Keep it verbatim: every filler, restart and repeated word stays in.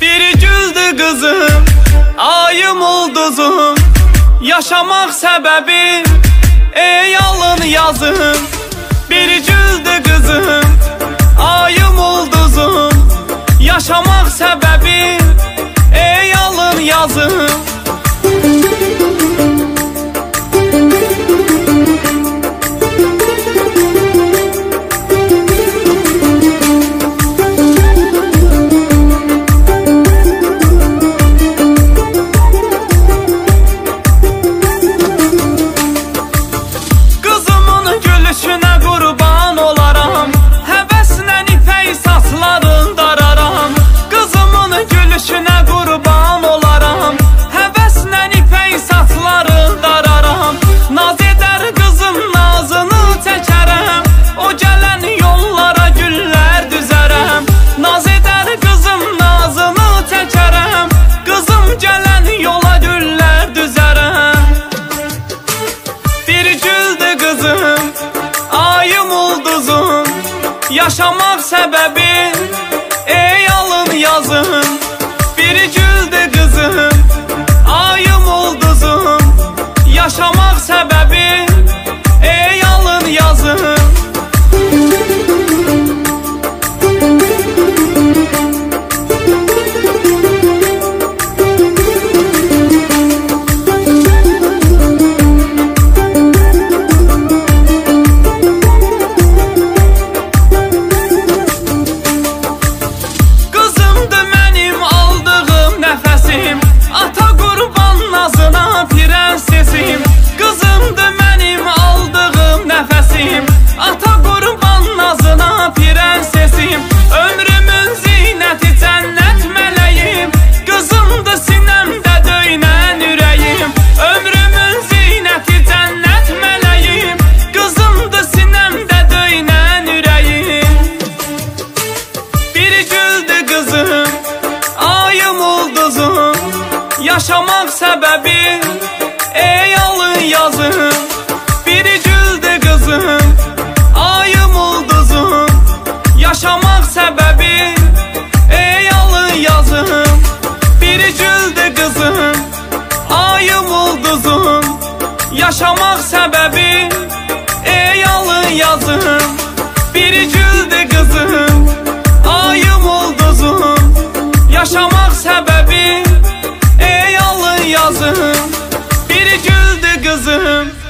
Biri güldü kızım, ayım ulduzum. Yaşamak sebebi ey alın yazım. Biri güldü kızım, ayım ulduzum. Yaşamak sebebi ey alın yazım. Gülüşünə qurban olaram, həvəslə ipək saçların dararam. Qızımın gülüşünə qurban olaram, həvəslə ipək saçların dararam. Naz edər qızım, nazını çəkərəm, o gələn yollara güllər düzərəm. Naz edər qızım, nazını çəkərəm, qızım gələn yola güllər düzərəm. Bir güldü qızım, ayım ulduzum. Yaşamak sebebi ey alın yazım. Biri güldü kızım, ayım ulduzum. Yaşamak sebebi ey alın yazım. Ata qurban nazına prensesim, ömrümün zinəti cənnət mələyim. Qızımdır sinəmdə döynən ürəyim, ömrümün zinəti cənnət mələyim. Qızımdır sinəmdə döynən ürəyim. Biri güldü qızım, ayım ulduzum. Yaşamak səbəbi ey alın yazım. Biri güldü kızım, ayım ulduzum. Yaşamak sebebi ey alın yazım. Biri güldü kızım, ayım ulduzum. Yaşamak sebebi ey alın yazım. Biri güldü kızım, ayım ulduzum. Yaşamak sebebi ey alın yazım. Biri güldü kızım.